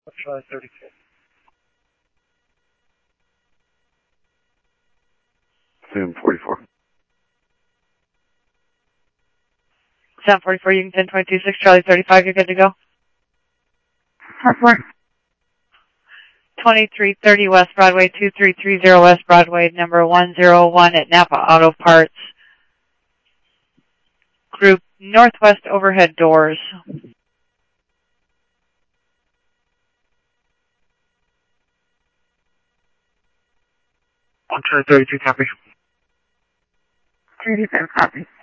Charlie 32. 744. 744, you can 10.26, Charlie 35, you're good to go. 2330 West Broadway, 2330 West Broadway, number 101 at Napa Auto Parts. Group Northwest Overhead Doors. Charlie 32, copy. 37, copy.